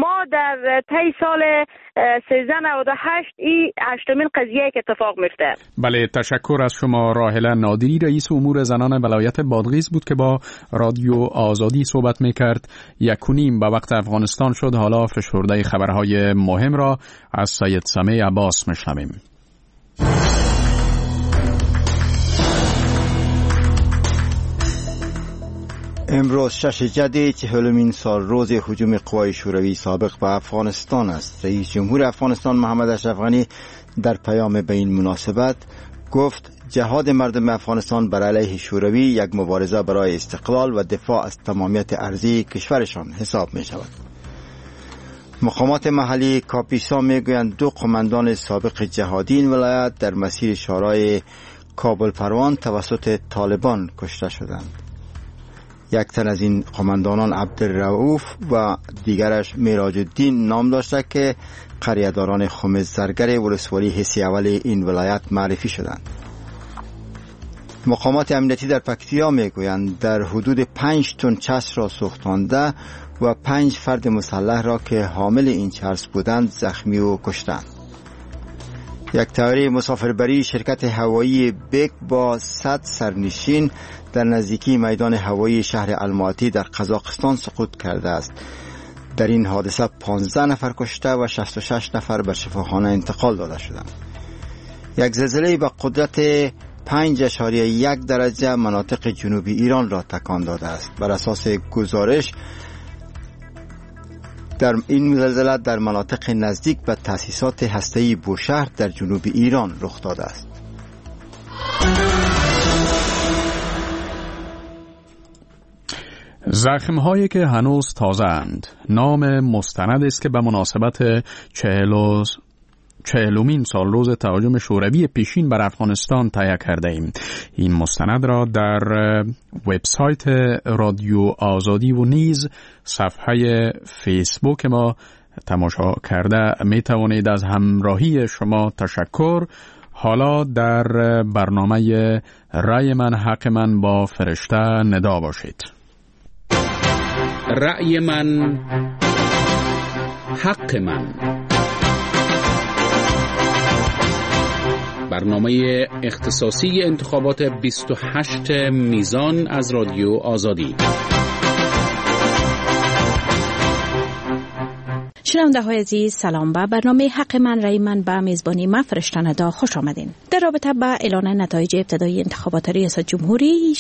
ما در طی سال 1398 این 8مین قضیه که اتفاق میفته. بله، تشکر از شما. راحله نادری، رئیس امور زنان ولایت بادغیس بود که با رادیو آزادی صحبت میکرد. 1:30 به وقت افغانستان شد. حالا فشرده خبرهای مهم را از سید سمیع عباس میشنویم. امروز 6 جدید 40مین سال روز هجوم قوای شوروی سابق به افغانستان است. رئیس جمهور افغانستان محمد اشرف غنی در پیام به این مناسبت گفت جهاد مردم افغانستان بر علیه شوروی یک مبارزه برای استقلال و دفاع از تمامیت ارضی کشورشان حساب می شود. مقامات محلی کاپیسا می گویند 2 قماندان سابق جهادی این ولایت در مسیر شورای کابل پروان توسط طالبان کشته شدند. یک تن از این قماندانان عبدالرؤوف و دیگرش میراج الدین نام داشته که قریه‌داران خمززرگر ولسوالی حسی اول این ولایت معرفی شدند. مقامات امنیتی در پکتیا میگویند در حدود 5 تن چرس را سوختانده و 5 فرد مسلح را که حامل این چرس بودند زخمی و کشتند. یک طیاره مسافربری شرکت هوایی بیک با 100 سرنشین در نزدیکی میدان هوایی شهر الماتی در قزاقستان سقوط کرده است. در این حادثه 15 نفر کشته و 66 نفر به شفاخانه انتقال داده شدند. یک زلزله با قدرت 5.1 درجه مناطق جنوبی ایران را تکان داده است. بر اساس گزارش در این زلزله در مناطق نزدیک به تأسیسات هسته‌ای بوشهر در جنوب ایران رخ داده است. زخم‌هایی که هنوز تازه‌اند نام مستند است که به مناسبت 40مین سال روز تهاجم شوروی پیشین بر افغانستان تهیه کرده ایم. این مستند را در وبسایت رادیو آزادی و نیز صفحه فیسبوک ما تماشا کرده می توانید. از همراهی شما تشکر. حالا در برنامه رأی من حق من با فرشته ندا باشید. رأی من حق من، برنامه اختصاصی انتخابات 28 میزان از رادیو آزادی. شنونده های عزیز سلام. به برنامه حق من رأی من به میزبانی من فرشته ندا خوش آمدین. در رابطه با اعلان نتایج ابتدایی انتخابات ریاست جمهوری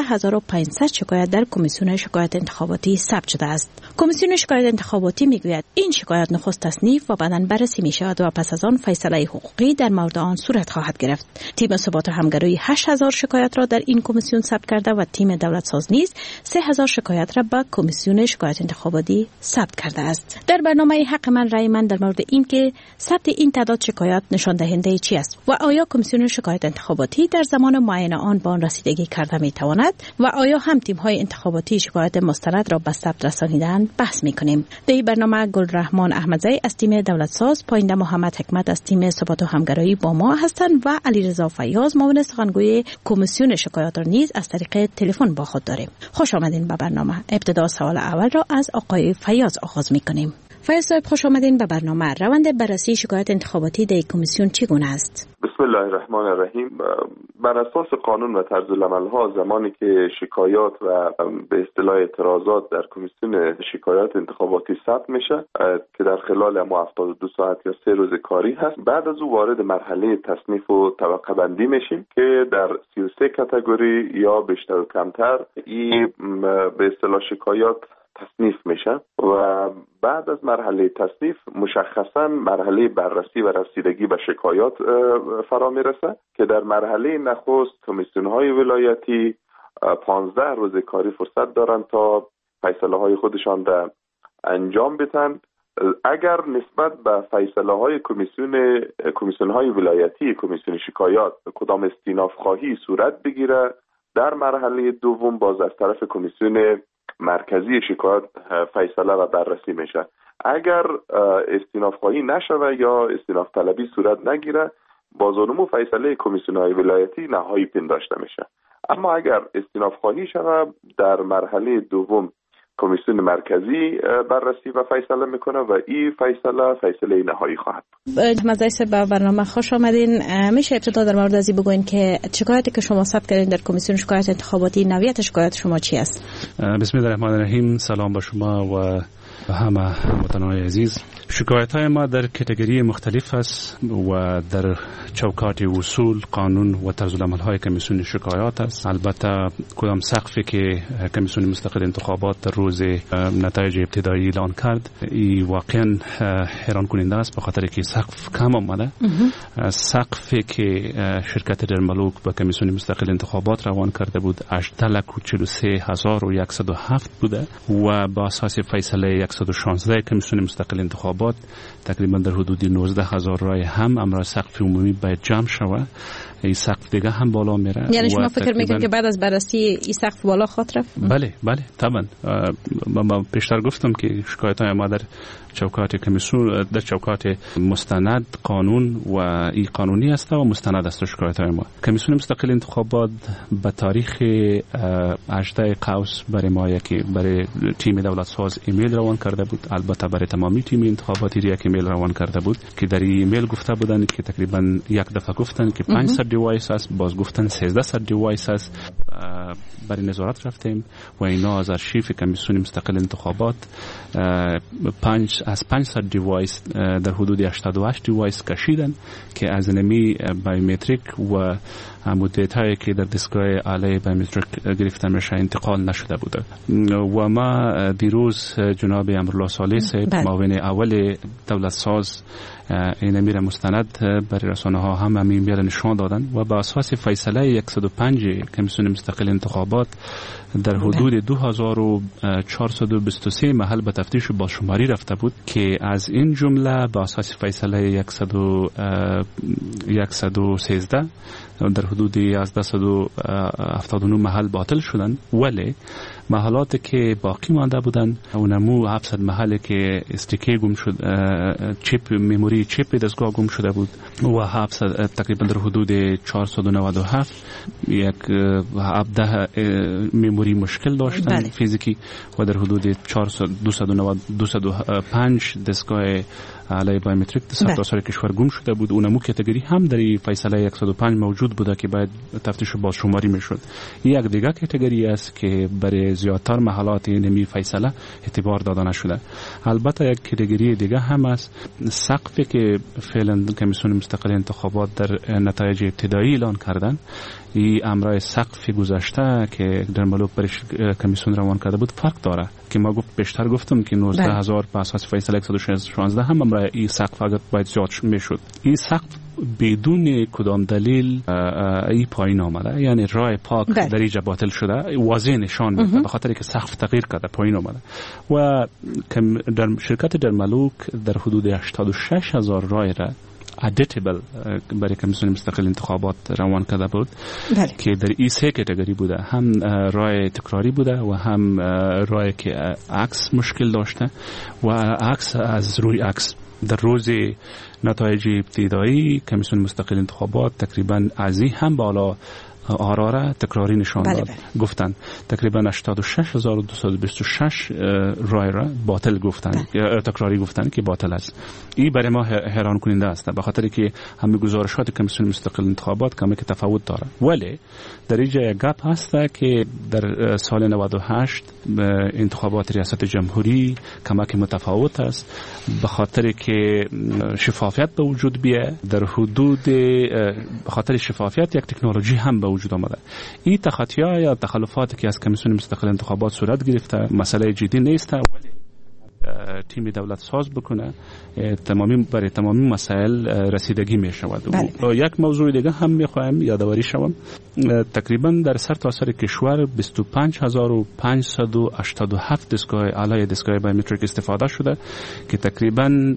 16500 شکایت در کمیسیون شکایت انتخاباتی ثبت شده است. کمیسیون شکایت انتخاباتی میگوید این شکایت نخست تصنیف و بعداً بررسی می شود و پس از آن فیصله حقوقی در مورد آن صورت خواهد گرفت. تیم ثبات و همگرایی 8000 شکایت را در این کمیسیون ثبت کرده و تیم دولت ساز نیز 3000 شکایت را به کمیسیون شکایت انتخاباتی ثبت کرده است. در برنامه حق من رأی من در مورد این که ثبت این تعداد شکایت نشان دهنده چی است و آیا کمیسیون شکایت انتخاباتی در زمان معاینه آن به آن رسیدگی کرده می تواند و آیا هم تیم های انتخاباتی شکایت مستند را به ثبت رسانیدند بحث می کنیم. در این برنامه گلرحمان احمدزی از تیم دولت ساز، پاینده محمد حکمت از تیم ثبات و همگرایی با ما هستند و علیرضا فیاض معاون سخنگوی کمیسیون شکایات را نیز از طریق تلفن با خود داریم. خوش آمدین به برنامه. ابتدا سوال اول را از آقای فیاض آغاز می کنیم. فیاض صاحب خوش آمدین به برنامه. روند بررسی شکایت انتخاباتی در کمیسیون چگونه است؟ بسم الله الرحمن الرحیم. بر اساس قانون و طرز العمل‌ها زمانی که شکایات و به اصطلاح اعتراضات در کمیسیون شکایات انتخاباتی ثبت میشه که در خلال ما 72 ساعت یا 3 روز کاری هست، بعد از او وارد مرحله تصنیف و طبقه بندی میشیم که در 33 کاتگوری یا بیشتر و کمتر این به اصطلاح شکایات تصنیف میشه و بعد از مرحله تصنیف مشخصا مرحله بررسی و رسیدگی به شکایات فرا میرسه که در مرحله نخست کمیسیون‌های ولایتی 15 روز کاری فرصت دارن تا فیصله های خودشان را انجام بدن. اگر نسبت به فیصله های کمیسیون‌های ولایتی کمیسیون شکایات کدام استیناف خواهی صورت بگیره، در مرحله دوم باز از طرف کمیسیون مرکزی شکایات فیصله و بررسی میشه. اگر استیناف خواهی نشوه یا استیناف طلبی صورت نگیره، بازونمو فیصله کمیسیون‌های ولایتی نهایی پنداشته میشه. اما اگر استیناف خواهی شوه، در مرحله دوم کمیسیون مرکزی بررسی و فیصله میکنه و این فیصله نهایی خواهد بود. مزایس به برنامه خوش آمدین. میشه ابتدا در مورد ازی بگوین که شکایتی که شما ثبت کردین در کمیسیون شکایت انتخاباتی، نوعیت شکایت شما چی است؟ بسم الله الرحمن الرحیم. سلام به شما و همه وطنهای عزیز. شکایت های ما در کاتگوری مختلف است و در چوکات اصول، قانون و طرز العمل های کمیسیون شکایات است. البته کدام سقفی که کمیسیون مستقل انتخابات در روز نتایج ابتدایی اعلان کرد این واقعا حیران کننده است، به خاطر که سقف کم آمده. سقفی که شرکت درملوک به کمیسیون مستقل انتخابات روان کرده بود 8,43107 بوده و با اساس فیصله 116 کمیسیون مستقل انتخابات تقریبا در حدود 19,000 رای هم امر سقف عمومی باید جمع شود. این سقف دیگه هم بالا میره. یعنی شما فکر میکنید که بعد از بررسی این سقف بالا خواهد رفت؟ بله طبعا. من پیشتر گفتم که شکایت های ما در چوکات کمیسیون، در چوکات مستند قانون و این قانونی است و مستند است. شکایت های ما کمیسیون مستقل انتخابات به تاریخ 18 قوس برای ما برای تیم دولت ساز ایمیل روان کرده بود. البته برای تمامی تیم انتخاباتی یک ایمیل روان کرده بود که در این ایمیل گفته بودن که تقریبا یک دفعه گفتن که 500 دیوایس است، باز گفتن 1300 دیوایس است. برای نظارت رفتیم و اینا از آرشیو کمیسیون مستقل انتخابات از 500 دیوایس در حدود 88 دیوایس کشیدن که از نمی بایومتریک و مدت‌هایی که در دستگاه آله بایومتریک گرفته میشه انتقال نشده بوده. و ما دیروز جناب امرالله صالح صاحب معاون اول دولت ساز این میره مستند برای رسانه ها هم میره نشان دادن و با اساس فیصله 105 کمیسیون مستقل انتخابات در حدود 2423 محل به تفتیش بازشماری رفته بود که از این جمله با اساس فیصله 113 در حدود 1179 محل باطل شدن، ولی محلاتی که باقی مانده بودن اونمو 700 محلی که استیکی گم شد، چیپ مموری چیپ دستگاه گم شده بود و 700 تقریبا در حدود 497 یک 17 مموری مشکل داشتن فیزیکی و در حدود 295 دستگاه علی بایومتریک در سرتاسر کشور گم شده بود. اونمو کاتگوری هم در فیصله 105 موجود بوده که باید تفتیش بازشماری میشد. یک دیگه کاتگوری است که برای زیادتر محلات نمی فیصله اعتبار داده نشده. البته یک کاتگوری دیگه هم است، سقفی که فعلا کمیسیون مستقل انتخابات در نتایج ابتدایی اعلان کردن. این امرای سقف گذشته که در ملوک برای کمیسیون روان کرده بود فرق داره که ما بیشتر گفتم که 19,000 به اساس فیصله 116 هم امرای این سقف اگر باید زیاد میشد. این سقف بدون کدام دلیل ای پایین آمده، یعنی رای پاک در اینجا باطل شده، واضح نشان میده به خاطر که سقف تغییر کرده پایین آمده. و در شرکت در ملوک در حدود 86,000 رای را ادیتیبل برای کمیسیون مستقل انتخابات روان کرده بود که در این سه کاتگوری بوده، هم رای تکراری بوده و هم رای که عکس مشکل داشته و عکس از روی عکس. در روز نتایج ابتدایی کمیسیون مستقل انتخابات تقریبا از این هم بالا آراره تکراری نشان داد. گفتن تقریبا 86,226 رای را باطل گفتن، تکراری گفتن که باطل است. این برای ما حیران کننده است به خاطر که همه گزارشات کمیسیون مستقل انتخابات کمی که تفاوت داره. ولی در اینجا یک گپ هست که در سال 98 انتخابات ریاست جمهوری کمی که متفاوت است به خاطر که شفافیت به وجود بیه. در حدود به خاطر شفافیت یک تکنولوژی هم به وجود آمده. این تخطی‌ها یا تخلفاتی که از کمیسیون مستقل انتخابات صورت گرفته مسئله جدی نیست، ولی تیم دولت ساز بکنه برای تمامی مسائل رسیدگی می شود. یک موضوع دیگه هم می خواهم یادآوری شوم. تقریبا در سرتاسر کشور 25,587 دستگاه آله دستگاه بایومتریک استفاده شده که تقریبا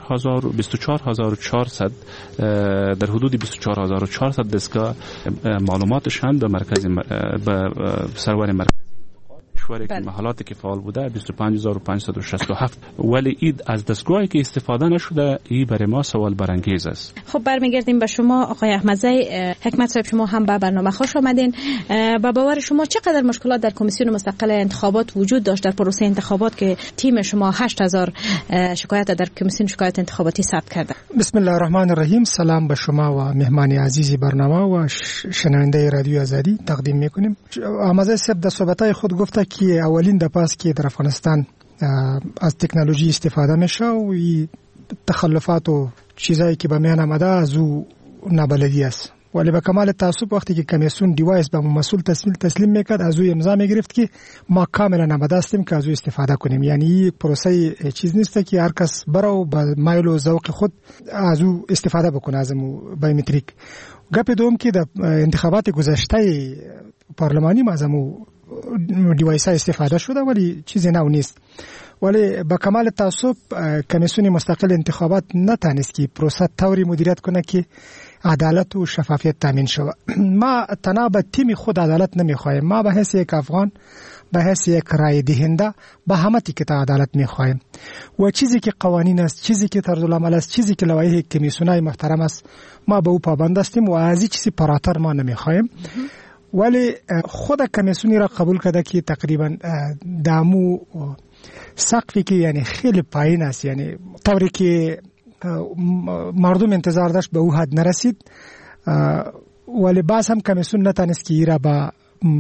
24,400 در حدود 24,400 دستگاه معلوماتشان به مرکز به سرور مرکز کشوری که محلاتی که فعال بوده 25567 ولی اید از دستگاهی که استفاده نشده این برای ما سوال برانگیز است. خب برمیگردیم به شما آقای احمدزی. حکمت صاحب شما هم به برنامه خوش آمدین. با باور شما چقدر مشکلات در کمیسیون مستقل انتخابات وجود داشت در پروسه انتخابات که تیم شما 8000 شکایت در کمیسیون شکایت انتخاباتی ثبت کرده؟ بسم الله الرحمن الرحیم. سلام به شما و مهمان عزیزی برنامه و شنونده رادیو آزادی تقدیم میکنیم. احمدزی صاحب در صحبت‌های خود گفته که اولین دفعه است که در افغانستان از تکنولوژی استفاده میشه و تخلفات و چیزایی که به میان آمده از او نابلدی است. ولی به کمال تعصب وقتی که کمیسیون دیوایس به مسئول تسلیم میکرد از او امضا میگرفت که ما کاملا آماده هستیم که از او استفاده کنیم. یعنی یک پروسه چیز نیست که هر کس بره و به میل و ذوق خود از او استفاده بکنه از بایومتریک. گپ دوم که در انتخابات گذشته پارلمانی ما از دیوایس استفاده شده ولی چیزی نو نیست. ولی با کمال تعصب کمیسیون مستقل انتخابات نتانست که پروسه طوری مدیریت کنه که عدالت و شفافیت تامین شود. ما تنها به تیم خود عدالت نمیخوایم، ما به حیث یک افغان، به حیث یک رای دهنده به همه تیکه عدالت میخوایم و چیزی که قوانین است، چیزی که طرزالعمل است، چیزی که لوایح کمیسیونای محترم است ما به او پابند هستیم و از این چیزی پراتر ما نمیخوایم. ولی خود کمیسیونی را قبول کرده که تقریبا دامو سقفی که یعنی خیلی پایین است، یعنی طوری که مردم انتظار داشت به او حد نرسید. ولی باز هم کمیسیون نتانست که ایرا با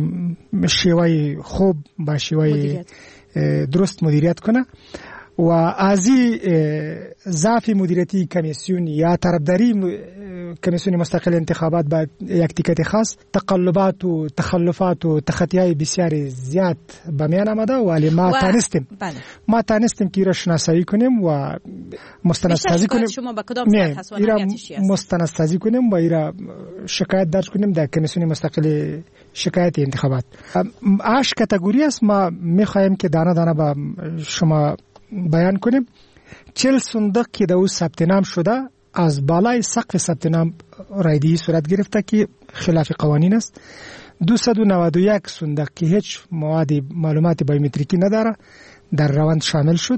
شیوه خوب با شیوه درست مدیریت کنه و از این ضعف مدیریتی کمیسیون یا طرفداری کمیسیون مستقل انتخابات با یک تیکت خاص تقلبات و تخلفات و تخطیهای بسیار زیاد به میان آمده ولی ما تانستیم که ایرا شناسایی کنیم و مستندسازی کنیم. شما با کدام صورت هست و نهایتش است؟ مستندسازی کنیم و ایرا شکایت درج کنیم در کمیسیون مستقل شکایت انتخابات. 8 کاتگوری است. ما میخوایم که دانه دانه با شما بیان کنیم. 40 صندوق که در او ثبت نام شده از بالای سقف ثبت نام رایدهی صورت گرفته که خلاف قوانین است. 291 صندوق که هیچ معلومات بایومتریکی نداره در روند شامل شد.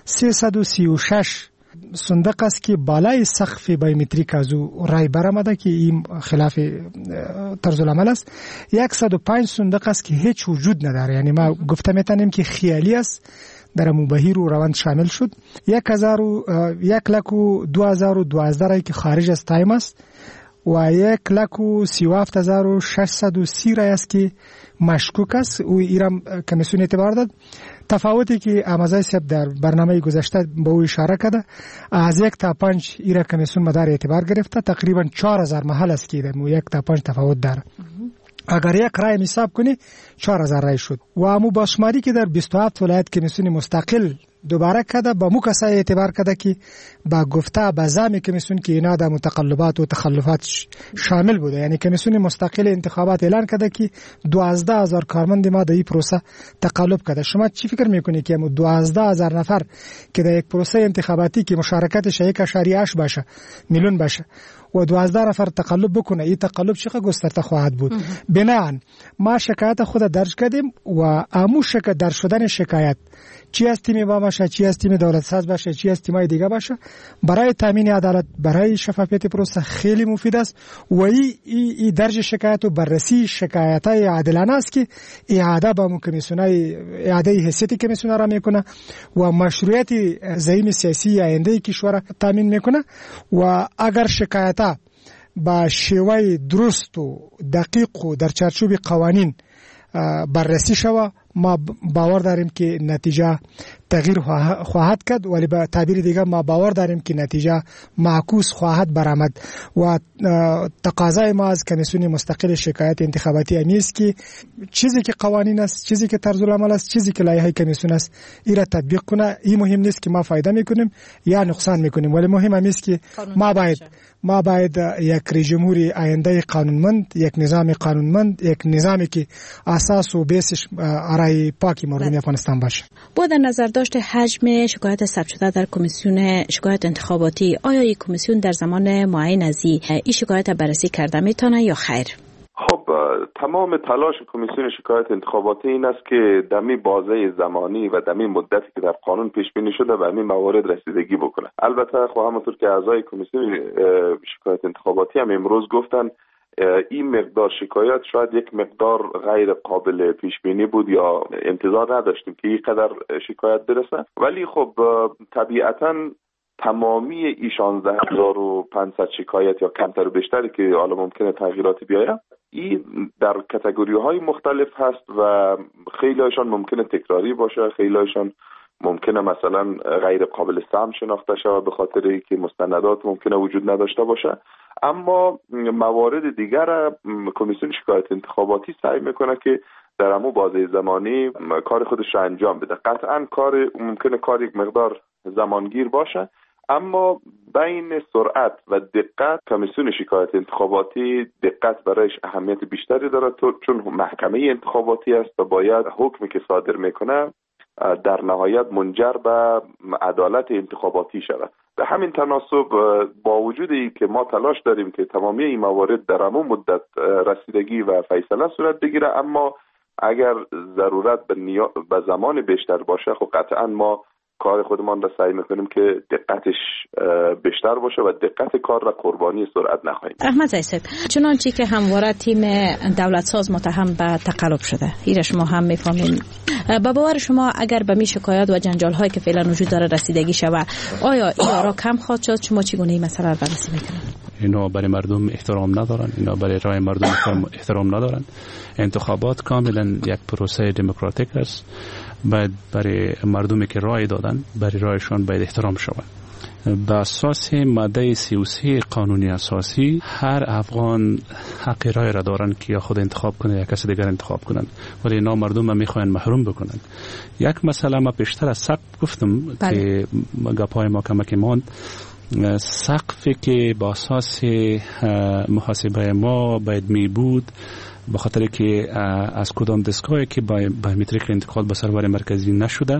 336 صندوق است که بالای سقف بایومتریک از او رای برآمده که این خلاف طرز العمل است. 105 صندوق است که هیچ وجود نداره، یعنی ما گفته میتونیم که خیالی است، در مبهیر و روند شامل شد. 1,02,012 رای که خارج از تایم است و 1,37,630 رای است که مشکوک است و ایران کمیسیون اعتبار داد. تفاوتی که احمدزی صاحب در برنامه گذشته به او اشاره کرده از 1 تا 5 ایران کمیسیون مدار اعتبار گرفته. تقریبا 4000 محل است که در 1 تا 5 تفاوت داره. اگر یک رای حساب کنی 4000 رای شد و امو باشماری که در 27 ولایت کمیسیون مستقل دوباره کرده با مو کسای اعتبار کرده که با گفته با زعم کمیسیون که اینا در متقلبات و تخلفات شامل بوده. یعنی کمیسیون مستقل انتخابات اعلان کرده که 12000 کارمند ما در این پروسه تقلب کرده. شما چی فکر میکنی که 12000 نفر که در یک پروسه انتخاباتی که مشارکتش 1.8 باشه میلیون باشه و 12 نفر تقلب بکنه، این تقلب چقدر گسترده خواهد بود؟ بنابراین ما شکایت خود درج کردیم و اموش در شدن شکایت چی از تیم ما باشه، چی از تیم دولت ساز باشه، چی از تیمای دیگه باشه برای تامین عدالت، برای شفافیت پروسه خیلی مفید است و این درج شکایت و بررسی شکایت‌های عادلانه است که اعاده با کمیسیونای اعاده حیثیت کمیسیون را میکنه و مشروعیت زعیم سیاسی آینده کشور تامین میکنه و اگر شکایت با شیوه درست و دقیق و در چارچوب قوانین بررسی شود ما باور داریم که نتیجه تغییر خواهد کرد، ولی به تعبیر دیگه ما باور داریم که نتیجه معکوس خواهد برآمد و تقاضای ما از کمیسیون مستقل شکایت انتخاباتی است که چیزی که قوانین است، چیزی که طرز العمل است، چیزی که لایحه کمیسیون است این را تطبیق کنه. این مهم نیست که ما فایده میکنیم یا نقصان میکنیم، ولی مهم است که ما باید یک رئیس جمهوری آینده قانونمند، یک نظام قانونمند، یک نظامی که اساس و بیسش آرای پاکی مردم افغانستان باشه. با در نظر داشت حجم شکایت ثبت شده در کمیسیون شکایت انتخاباتی، آیا این کمیسیون در زمان معین از این شکایت بررسی کرده میتونه یا خیر؟ خب تمام تلاش کمیسیون شکایت انتخاباتی این است که دمی بازه زمانی و دمی مدتی که در قانون پیش بینی شده به همین موارد رسیدگی بکنه. البته خب همونطور که اعضای کمیسیون شکایت انتخاباتی هم امروز گفتن این مقدار شکایت شاید یک مقدار غیر قابل پیش بینی بود یا انتظار نداشتیم که این قدر شکایت برسه، ولی خب طبیعتاً تمامی 16500 شکایت یا کمتر و بیشتری که حالا ممکنه تغییراتی بیاید این در کاتگوری‌های مختلف هست و خیلی هایشان ممکنه تکراری باشه، خیلی هایشان ممکنه مثلا غیر قابل سهم شناخته شود به خاطر اینکه مستندات ممکنه وجود نداشته باشه. اما موارد دیگر کمیسیون شکایت انتخاباتی سعی میکنه که در همون بازه زمانی کار خودش را انجام بده. قطعا ممکنه کار یک مقدار زمانگیر باشه، اما بین سرعت و دقت کمیسیون شکایت انتخاباتی دقت برایش اهمیت بیشتری داره چون محکمه انتخاباتی است و باید حکمی که صادر میکنه در نهایت منجر به عدالت انتخاباتی شود. به همین تناسب با وجود این که ما تلاش داریم که تمامی این موارد در همون مدت رسیدگی و فیصله صورت بگیره، اما اگر ضرورت به زمان بیشتر باشه خب قطعا ما کار خودمان را سعی میکنیم که دقتش بیشتر باشه و دقت کار را قربانی سرعت نخواهیم. احمد زیسد، چنانچه که همواره تیم دولت ساز متهم به تقلب شده، ایره شما هم میفهمین. با باور شما اگر به می شکایات و جنجال هایی که فعلا وجود داره رسیدگی شود، آیا این را کم خواهد شد؟ شما چگونه این مسئله را بررسی میکنید؟ اینا برای مردم احترام ندارن، اینا برای رای مردم احترام ندارن. انتخابات کاملا یک پروسه دموکراتیک است، باید برای مردمی که رای دادن برای رایشان باید احترام شود. به اساس ماده 33 قانون اساسی هر افغان حق رای را دارن که یا خود انتخاب کنه یا کسی دیگر انتخاب کنن، ولی اینا مردم هم میخواین محروم بکنن. یک مسئله ما پیشتر از سقف گفتم که گپای ما کمکی ماند، سقفی که با اساس محاسبه ما باید می بود به خاطر که از کدام دستگاهی که بایومتریک انتقال به سرور مرکزی نشده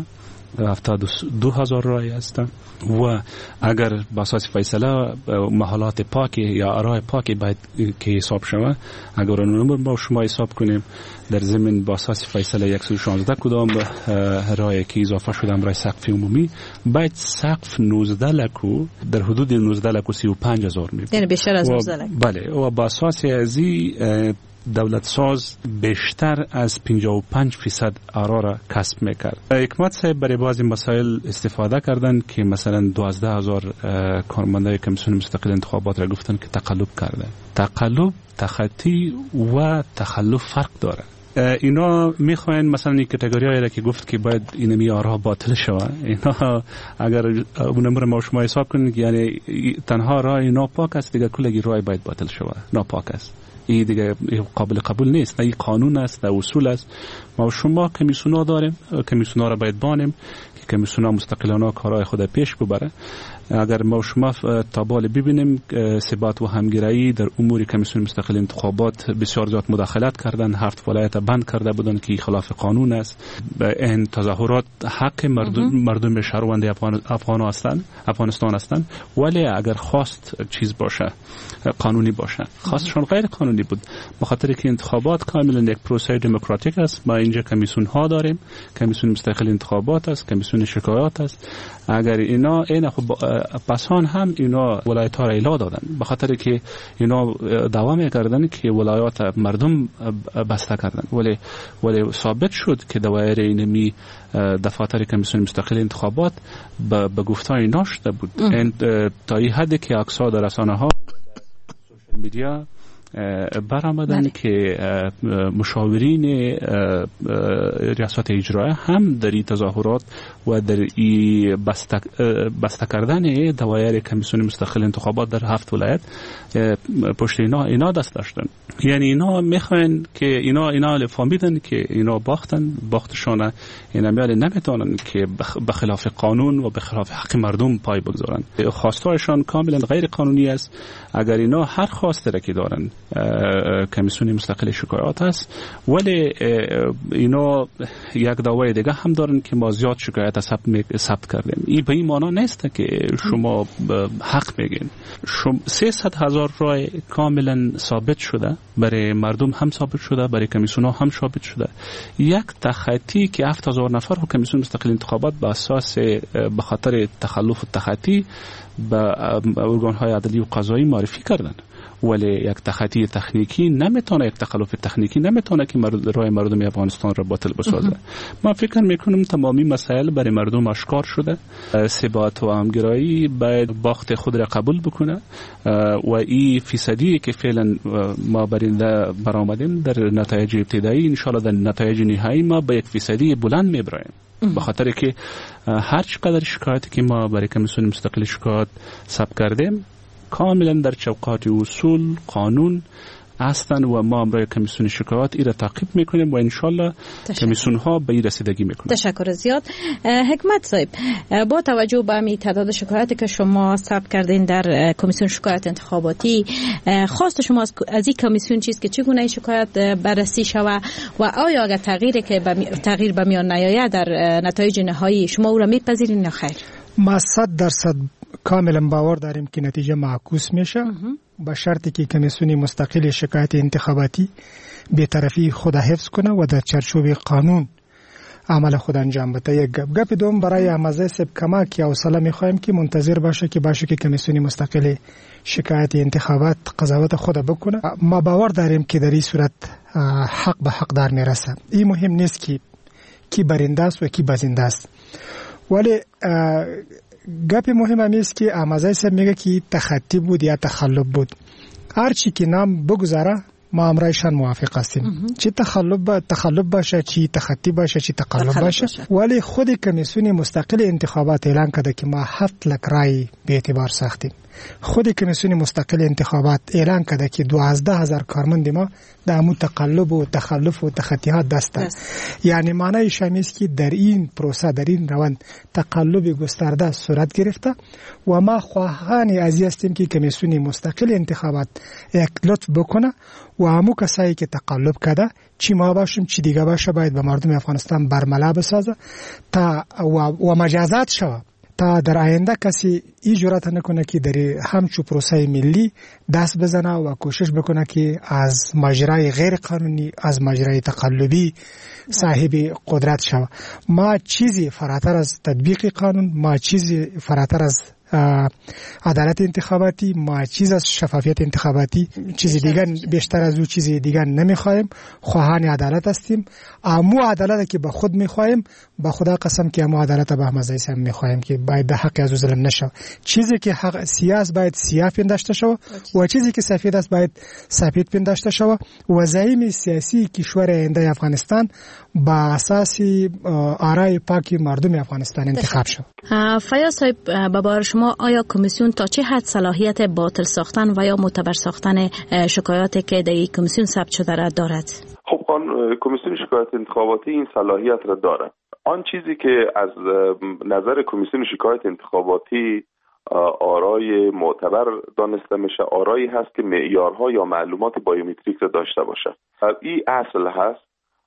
72,000 رای هستند و اگر به اساس فیصله محالات پاک یا آراء پاک باید که حساب شود، اگر اون با شما حساب کنیم در ضمن با اساس فیصله 116 کدام رای که اضافه شده برای سقف عمومی باید سقف 19 لکو در حدود 19 لکو 35,000 می بود، یعنی بیشتر از 19 لک. بله، و با اساس ازی دولت ساز بیشتر از 55% آرا را کسب میکرد. حکمت صاحب برای بعضی مسائل استفاده کردن که مثلا 12,000 کارمندای کمیسیون مستقل انتخابات را گفتن که تقلب کرده. تقلب، تخطی و تخلف فرق داره. اینا میخواین مثلا این کاتگوریایی را که گفت که باید اینمی آرا باطل شود، اینا اگر اون ما شما حساب کنید یعنی تنها رای ناپاک است، دیگه کلگی رای باید باطل شود، ناپاک است. این دیگه قابل قبول نیست، نه این قانون است، نه اصول است. ما شما کمیسیونا داریم، کمیسیونا را باید بانیم که کمیسیونا مستقلانه کارهای خود پیش ببره. اگر ما شما تابال ببینیم ثبات و همگرایی در امور کمیسیون مستقل انتخابات بسیار زیاد مداخلت کردن، 7 ولایت بند کرده بودن که خلاف قانون است. این تظاهرات حق مردم شهروند افغانستان هستند، ولی اگر خواست چیز باشه قانونی باشه، خواستشون غیر قانونی بود. بخاطر که انتخابات کاملا یک پروسه دموکراتیک است. ما اینجا کمیسیون ها داریم، کمیسیون مستقل انتخابات است، کمیسیون شکایات است. اگر اینا خب پسان هم اینا ولایت ها را اعلام دادن، به خاطر که اینا دعوا می‌کردن که ولایات مردم بسته کردن، ولی ثابت شد که دوایر اینمی دفاتر کمیسیون مستقل انتخابات به گفتار اینا شده بود. تا این حدی که عکس‌ها در رسانه‌ها سوشال میدیا برآمدن که مشاورین ریاست اجرایی هم در این تظاهرات و در این بسته کردن دوایر کمیسیون مستقل انتخابات در 7 ولایت پشت اینا دست داشتن. یعنی اینا میخواین که اینا فهمیدن که اینا باختشان اینا میال نمیتونن که به خلاف قانون و به خلاف حق مردم پای بگذارن. خواستهایشان کاملا غیر قانونی است. اگر اینا هر خواسته را که دارن کمیسیون مستقل شکایات است. ولی اینا یک دعوای دیگه هم دارن که ما زیاد شکایت ثبت کردیم. این به این معنا نیست که شما حق میگین. 300,000 رای کاملا ثابت شده، برای مردم هم ثابت شده، برای کمیسیون ها هم ثابت شده. یک تخطی که 7,000 نفر رو کمیسیون مستقل انتخابات به اساس به خاطر تخلف تخطی به ارگان های عدلی و قضایی معرفی کردن. ولی یک تخطی تکنیکی نمیتونه، یک تخلف تکنیکی نمیتونه که رای مردم افغانستان را باطل بسازه. من فکر میکنم تمامی مسائل برای مردم آشکار شده. ثبات و همگرایی باید باخت خود را قبول بکنه و این فیصدی که فعلا ما برآمدیم در نتایج ابتدایی، ان شاء الله در نتایج نهایی ما به 1% بلند میبریم. به خاطر که هر چقدر شکایتی که ما برای کمیسیون مستقل شکایات ثبت کردیم کاملا در چوکات اصول قانون هستند و ما برای کمیسیون شکایات این را تعقیب میکنیم و انشالله کمیسیون ها به این رسیدگی میکنند. تشکر زیاد. حکمت صاحب، با توجه به این تعداد شکایاتی که شما ثبت کردین در کمیسیون شکایات انتخاباتی، خواست شما از این کمیسیون چیست که چگونه این شکایات بررسی شود و آیا اگر تغییر به میان نیاید در نتایج نهایی شما او را میپذیرین یا خیر؟ ما 100% کاملا باور داریم که نتیجه معکوس میشه، با شرطی که کمیسیون مستقل شکایت انتخاباتی بی‌طرفی خود حفظ کنه و در چارچوب قانون عمل خود انجام بده. یک گپ دوم برای امازه سب کمک یا حوصله میخوایم که منتظر باشه که کمیسیون مستقل شکایت انتخابات قضاوت خود بکنه. ما باور داریم که در این صورت حق به حق دار میرسه. این مهم نیست که کی برنده است و کی بازنده است، ولی گپ مهم است که امازه سب میگه که تخطی بود یا تخلف بود. هر چی که نام بگذاره ما امرایشان موافق هستیم، چی تخلف باشه، چی تخطی باشه، چی تقلب باشه. ولی خود کمیسیون مستقل انتخابات اعلان کرده که ما 7 لک رای به اعتبار ساختیم. خود کمیسیون مستقل انتخابات اعلان کرده که 12,000 کارمند ما در امو تقلب و تخلف و تخطیات دست دارند. یعنی معنیش این است که در این پروسه، در این روند تقلب گسترده صورت گرفته و ما خواهان از این هستیم که کمیسیون مستقل انتخابات یک لطف بکنه و همو کسایی که تقلب کرده، چی ما باشیم چی دیگه باشه، باید به مردم افغانستان برملا بسازه تا و مجازات شود تا در آینده کسی این جرأت نکنه که در همچو پروسه ملی دست بزنه و کوشش بکنه که از ماجرای غیر قانونی، از ماجرای تقلبی صاحب قدرت شود. ما چیزی فراتر از تطبیق قانون، ما چیزی فراتر از عدالت انتخاباتی، ما چیز از شفافیت انتخاباتی، چیزی دیگر بیشتر از او چیزی دیگر نمیخوایم. خواهان عدالت هستیم. امو عدالت که به خود میخوایم، به خدا قسم که امو عدالت به احمد زیسم میخوایم که باید به حق از ظلم نشه. چیزی که حق سیاست باید سیاه پنداشته شود و چیزی که سفید است باید سفید پنداشته شود و زعیم سیاسی کشور آینده افغانستان با اساس آرای پاک مردم افغانستان انتخاب شود. فیاض صاحب، به باور شما آیا کمیسیون تا چه حد صلاحیت باطل ساختن و یا معتبر ساختن شکایاتی که در این کمیسیون ثبت شده را دارد؟ خب کمیسیون شکایات انتخاباتی این صلاحیت را داره. آن چیزی که از نظر کمیسیون شکایت انتخاباتی آرای معتبر دانسته میشه، آرایی هست که معیارها یا معلومات بایومتریک را داشته باشه. این اصل هست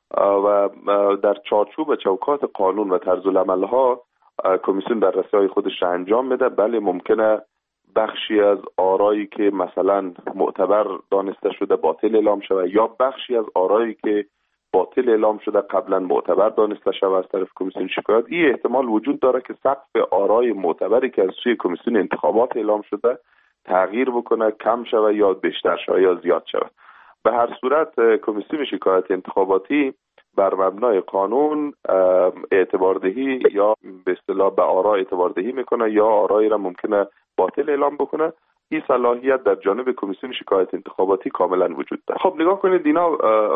و در چارچوب چوکات قانون و طرزالعمل‌ها کمیسیون بررسی‌های خودش را انجام میده. بله ممکنه بخشی از آرایی که مثلا معتبر دانسته شده باطل اعلام شود یا بخشی از آرایی که باطل اعلام شده قبلا معتبر دانسته شود از طرف کمیسیون شکایات. این احتمال وجود داره که سقف آرای معتبری که از سوی کمیسیون انتخابات اعلام شده تغییر بکنه، کم شود یا بیشتر شود یا زیاد شود. به هر صورت کمیسیون شکایات انتخاباتی بر مبنای قانون اعتباردهی یا به اصطلاح به آرا اعتباردهی میکنه یا آرایی را ممکنه باطل اعلام بکنه. این صلاحیت در جانب کمیسیون شکایت انتخاباتی کاملا وجود داره. خب نگاه کنید، اینا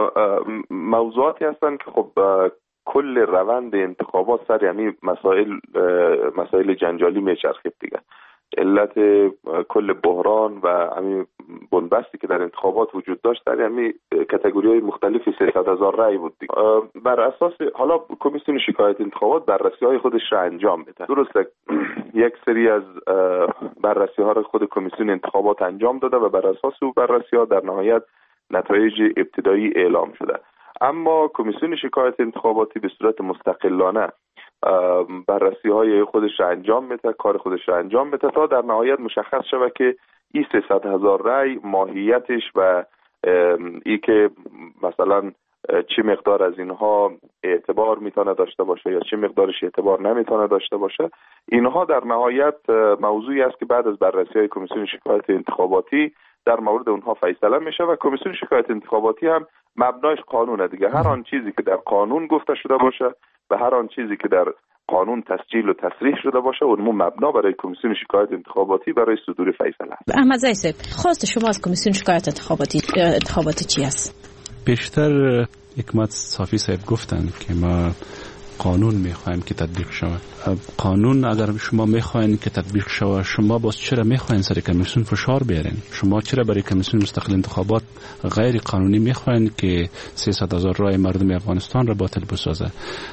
موضوعاتی هستند که خب کل روند انتخابات سر یعنی مسائل جنجالی میچرخید دیگه. علت کل بحران و همین بنبستی که در انتخابات وجود داشت در همین کاتگوری‌های مختلفی 300,000 رأی بود. بر اساس حالا کمیسیون شکایت انتخابات بررسی‌های خودش را انجام بده. درسته یک سری از بررسی‌ها را خود کمیسیون انتخابات انجام داده و بر اساس اون بررسی‌ها در نهایت نتایج ابتدایی اعلام شده. اما کمیسیون شکایت انتخاباتی به صورت مستقلانه بررسی‌های خودش را انجام میده، کار خودش را انجام میده تا در نهایت مشخص شود که این 300,000 رأی ماهیتش و ای که مثلا چه مقدار از اینها اعتبار میتونه داشته باشه یا چه مقدارش اعتبار نمیتونه داشته باشه، اینها در نهایت موضوعی است که بعد از بررسی‌های کمیسیون شکایت انتخاباتی در مورد اونها فیصله میشه و کمیسیون شکایت انتخاباتی هم مبنایش قانونه دیگه. هر آن چیزی که در قانون گفته شده باشه و هر آن چیزی که در قانون تسجیل و تصریح شده باشه اون مبنا برای کمیسیون شکایت انتخاباتی برای صدور فیصله است. احمد زیسب، خواست شما از کمیسیون شکایت انتخاباتی چی است؟ بیشتر حکمت صافی صاحب گفتن که ما قانون میخوایم که تطبیق شود. قانون اگر شما میخواین که تطبیق شود، شما باز چرا میخواین سر کمیسیون فشار بیارین؟ شما چرا برای کمیسیون مستقل انتخابات غیر قانونی میخواین که 300,000 رای مردم افغانستان را باطل بسازه؟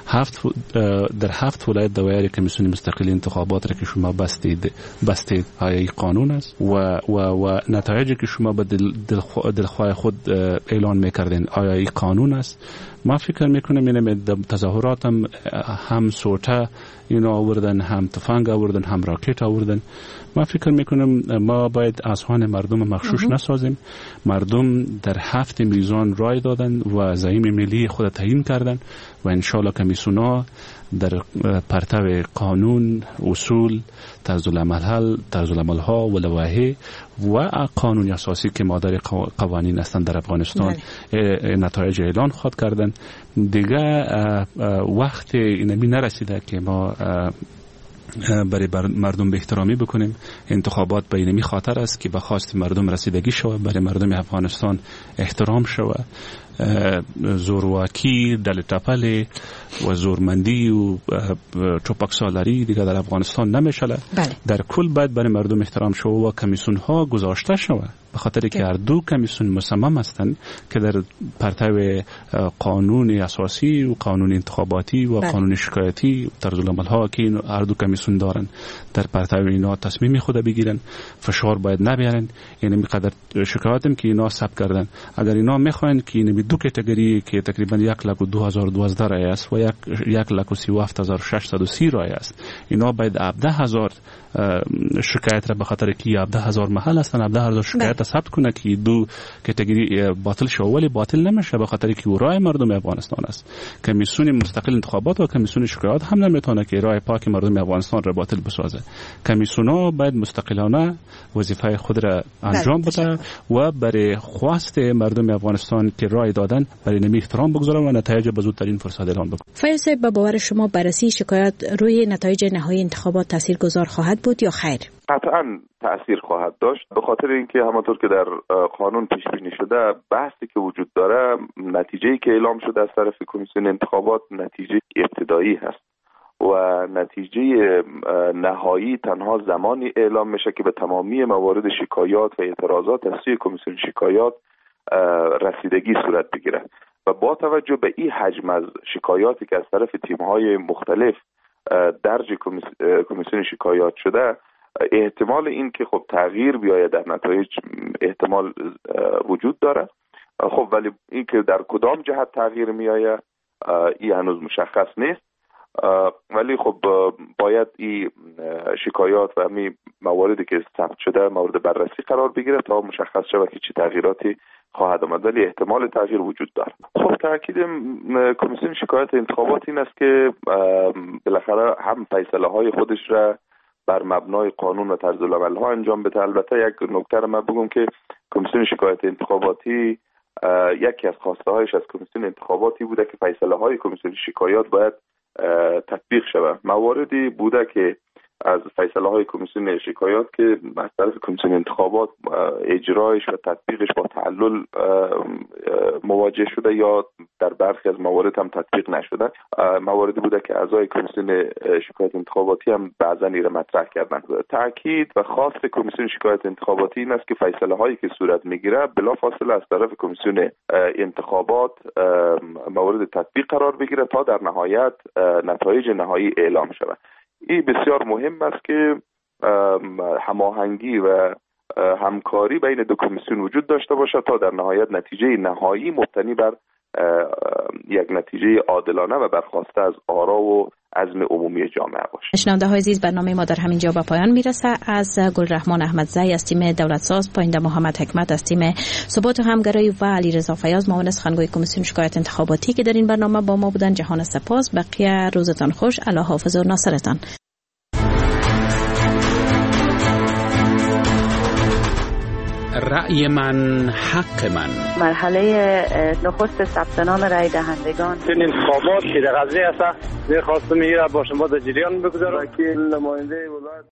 در 7 ولایت دایر کمیسیون مستقل انتخابات را که شما بستید آیا این قانون است؟ و نتایجی که شما به دلخواه خود اعلان میکردین آیا این قانون است؟ ما فکر میکنم اینم تظاهرات هم سوته اینا آوردن، هم تفنگ آوردن، هم راکت آوردن. ما فکر میکنم ما باید اذهان مردم مغشوش نسازیم. مردم در 7 میزان رای دادن و زعیم ملی خود تعیین کردن و انشالله کمیسیون‌ها در پرتو قانون، اصول، طرز العمل‌ها و لوایح و قانون اساسی که مادر قوانین هستند در افغانستان نتایج اعلان خواهد کردن. دیگه وقت اینمی نرسیده که ما برای مردم به احترامی بکنیم. انتخابات به اینمی خاطر است که به خواست مردم رسیدگی شود، برای مردم افغانستان احترام شود. زورواکی، دل تپل و زورمندی و چوپکسالاری دیگه در افغانستان نمیشه. در کل باید برای مردم احترام شود و کمیسیون ها گذاشته شود، به خاطر که هر دو کمیسیون مصمم هستند که در پرتو قانون اساسی و قانون انتخاباتی و قانون شکایتی طرز العمل ها که هر دو کمیسیون دارن در پرتو اینا تصمیم خود بگیرن. فشار باید نبیارن. یعنی میقدر شکایتم که اینا ثبت کردن، اگر اینا میخواین که این دو کاتگوری که تقریبا 1,02,012 رای است و 1,37,630 رای است، اینا باید 17,000 شکایت را به خاطر که 17,000 محل هستن 17,000 شکایت ثبت کنه که دو کاتگوری باطل شو، ولی باطل نمیشه به خاطر که رای مردم افغانستان است. کمیسیون مستقل انتخابات و کمیسیون شکایات هم نمیتونه که رای پاک مردم افغانستان را باطل بسازه. کمیسیون‌ها باید مستقلانه وظیفه خود را انجام بده و برای خواست مردم افغانستان که رای دادن برای نمی احترام بگذارن و نتایج به زودترین فرصت اعلام بکنن. فیض صاحب، به باور شما بررسی شکایات روی نتایج نهایی انتخابات تاثیرگذار خواهد بود یا خیر؟ قطعاً تأثیر خواهد داشت، به خاطر اینکه همانطور که در قانون پیش بینی شده بحثی که وجود داره، نتیجه‌ای که اعلام شده از طرف کمیسیون انتخابات نتیجه ابتدایی هست و نتیجه نهایی تنها زمانی اعلام میشه که به تمامی موارد شکایات و اعتراضات از سوی کمیسیون شکایات رسیدگی صورت بگیره و با توجه به این حجم از شکایاتی که از طرف تیم‌های مختلف درج کمیسیون شکایات شده، احتمال این که خب تغییر بیاید در نتایج احتمال وجود داره. خب ولی این که در کدام جهت تغییر میآید این هنوز مشخص نیست، ولی خب باید این شکایات و همین مواردی که ثبت شده مورد بررسی قرار بگیره تا مشخص شود که چه تغییراتی خواهد آمد، ولی احتمال تغییر وجود داره. خب تاکید کمیسیون شکایت انتخابات این است که بالاخره هم فیصله های خودش را بر مبنای قانون و طرز العمل ها انجام بده. البته یک نکته را من بگم که کمیسیون شکایت انتخاباتی یکی از خواسته هایش از کمیسیون انتخاباتی بوده که فیصله های کمیسیون شکایات باید تطبیق شود. مواردی بوده که از فیصله های کمیسیون شکایات که از طرف کمیسیون انتخابات اجرایش و تطبیقش با تعلل مواجه شده یا در برخی از موارد هم تطبیق نشدن. مواردی بوده که اعضای کمیسیون شکایت انتخاباتی هم بعضا ایره مطرح کردن. تاکید و خاص کمیسیون شکایت انتخاباتی این است که فیصله هایی که صورت میگیره بلافاصله از طرف کمیسیون انتخابات مورد تطبیق قرار بگیره تا در نهایت نتایج نهایی اعلام شود. این بسیار مهم است که هماهنگی و همکاری بین دو کمیسیون وجود داشته باشد تا در نهایت نتیجه نهایی مبتنی بر یک نتیجه عادلانه و برخواسته از آرا و عزم عمومی جامعه باشد. شنونده های عزیز، برنامه ما در همین جا به پایان میرسه. از گلرحمان احمدزی از تیم دولتساز، پاینده محمد حکمت از تیم ثبات و همگرایی و علیرضا فیاض معاون سخنگوی کمیسیون شکایت انتخاباتی که در این برنامه با ما بودن، جهان سپاس. بقیه روزتان خوش. الله حافظ و ناصرتان. رأی من حق من. مرحله نخست ثبت نام رای دهندگان این انتخابات که در قضیه است، می‌خواستم این را با شما در جریان بگذارم. وکیل نماینده ولایت